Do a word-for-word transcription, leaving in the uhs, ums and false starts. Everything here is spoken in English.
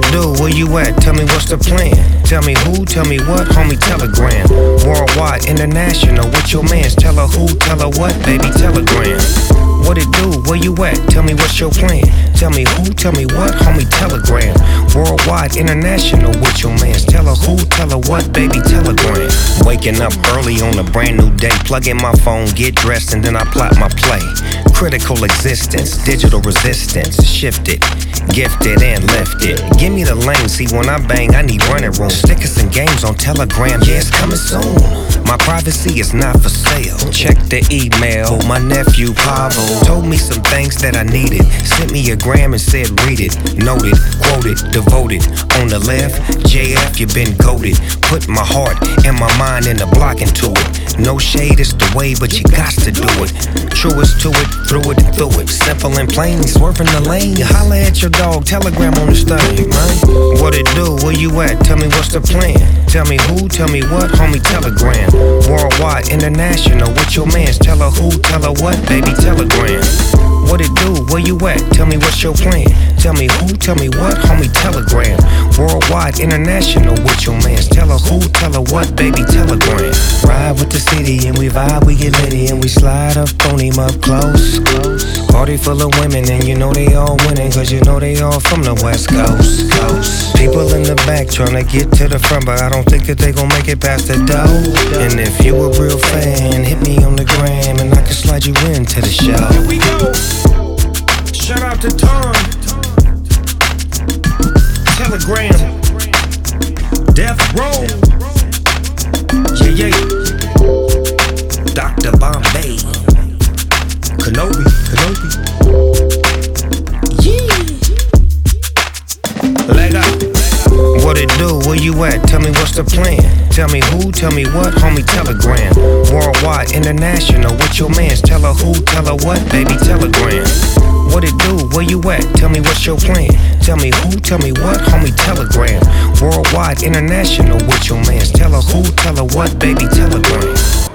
it do? Where you at? Tell me what's the plan. Tell me who, tell me what, homie, telegram. Worldwide, international, with your mans. Tell her who, tell her what, baby, telegram. What it do? Where you at? Tell me what's your plan. Tell me who, tell me what, homie, telegram. Worldwide, international, with your mans. Tell her who, tell her what, baby, telegram. Waking up early on a brand new day. Plug in my phone, get dressed, and then I plot my play. Critical existence, digital resistance. Shifted, gifted, and lifted. Give me the lane, see when I bang, I need running room. Stickers and games on Telegram, yeah, it's coming soon. My privacy is not for sale. Check the email. My nephew Pablo told me some things that I needed. Sent me a gram and said read it. Noted, quoted, devoted. On the left, J F, you been goated. Put my heart and my mind in the block into it. No shade, it's the way, but you got to do it. Truest to it, through it and through it. Simple and plain, swerving the lane. You holla at your dog, telegram on the thing, man. What it do? Where you at? Tell me what's the plan. Tell me who, tell me what, homie, telegram. Worldwide, international, with your mans. Tell her who, tell her what, baby, telegram. What it do? Where you at? Tell me what's your plan. Tell me who, tell me what, homie, telegram. Worldwide, international, with your mans. Tell her who, tell her what, baby, telegram. Ride with the city and we vibe, we get litty and we slide up on him up close. Party full of women and you know they all winning, cause you know they all from the West Coast. Coast. People in the back tryna get to the front, but I don't think that they gon' make it past the door. And if you a real fan, hit me on the gram and I can slide you into the show. Here we go. Shout out to Tom. Telegram. Death Row. Yeah, yeah. Doctor Bombay. Kenobi, Kenobi. Yeah. Leg up. What it do? Where you at? Tell me what's the plan. Tell me who, tell me what, homie, telegram. Worldwide, international, with your mans. Tell her who, tell her what, baby, telegram. What it do? Where you at? Tell me what's your plan. Tell me who, tell me what, homie, telegram. Worldwide, international, with your mans. Tell her who, tell her what, baby, telegram.